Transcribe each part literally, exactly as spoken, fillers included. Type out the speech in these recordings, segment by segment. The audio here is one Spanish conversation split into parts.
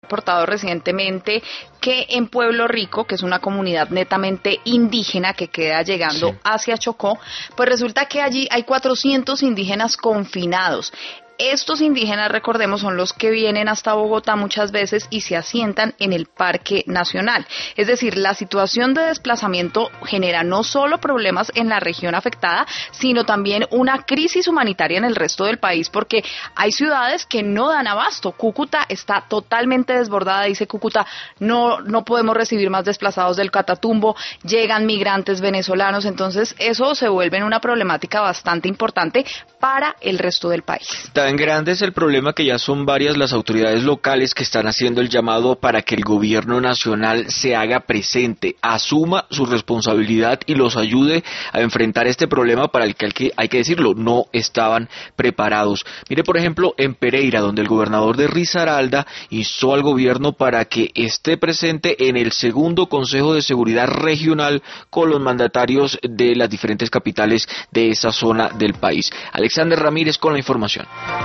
reportado recientemente que en Pueblo Rico, que es una comunidad netamente indígena que queda llegando sí. hacia Chocó, pues resulta que allí hay cuatrocientos indígenas confinados. Estos indígenas, recordemos, son los que vienen hasta Bogotá muchas veces y se asientan en el Parque Nacional. Es decir, la situación de desplazamiento genera no solo problemas en la región afectada, sino también una crisis humanitaria en el resto del país, porque hay ciudades que no dan abasto. Cúcuta está totalmente desbordada, dice Cúcuta, no, no podemos recibir más desplazados del Catatumbo, llegan migrantes venezolanos, entonces eso se vuelve una problemática bastante importante para el resto del país. Tan grande es el problema que ya son varias las autoridades locales que están haciendo el llamado para que el gobierno nacional se haga presente, asuma su responsabilidad y los ayude a enfrentar este problema para el que hay que, hay que decirlo, no estaban preparados. Mire, por ejemplo, en Pereira, donde el gobernador de Risaralda instó al gobierno para que esté presente en el segundo Consejo de Seguridad Regional con los mandatarios de las diferentes capitales de esa zona del país. Alexander Ramírez con la información.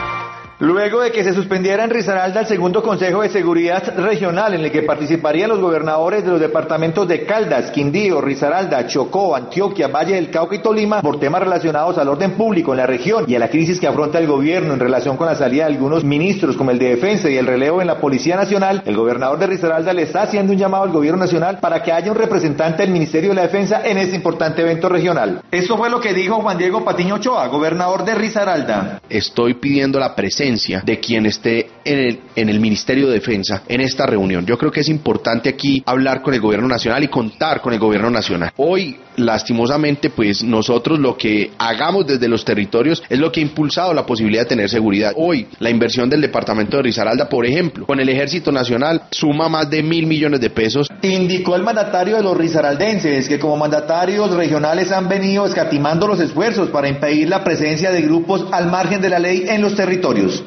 Luego de que se suspendiera en Risaralda el segundo Consejo de Seguridad Regional, en el que participarían los gobernadores de los departamentos de Caldas, Quindío, Risaralda, Chocó, Antioquia, Valle del Cauca y Tolima, por temas relacionados al orden público en la región y a la crisis que afronta el gobierno en relación con la salida de algunos ministros, como el de Defensa y el relevo en la Policía Nacional, el gobernador de Risaralda le está haciendo un llamado al gobierno nacional para que haya un representante del Ministerio de la Defensa en este importante evento regional. Esto fue lo que dijo Juan Diego Patiño Ochoa, gobernador de Risaralda. Estoy pidiendo la presencia de quien esté en el, en el Ministerio de Defensa en esta reunión. Yo creo que es importante aquí hablar con el gobierno nacional y contar con el gobierno nacional. Hoy, lastimosamente, pues nosotros lo que hagamos desde los territorios es lo que ha impulsado la posibilidad de tener seguridad. Hoy, la inversión del departamento de Risaralda, por ejemplo, con el Ejército Nacional, suma más de mil millones de pesos. Indicó el mandatario de los risaraldenses que como mandatarios regionales han venido escatimando los esfuerzos para impedir la presencia de grupos al margen de la ley en los territorios.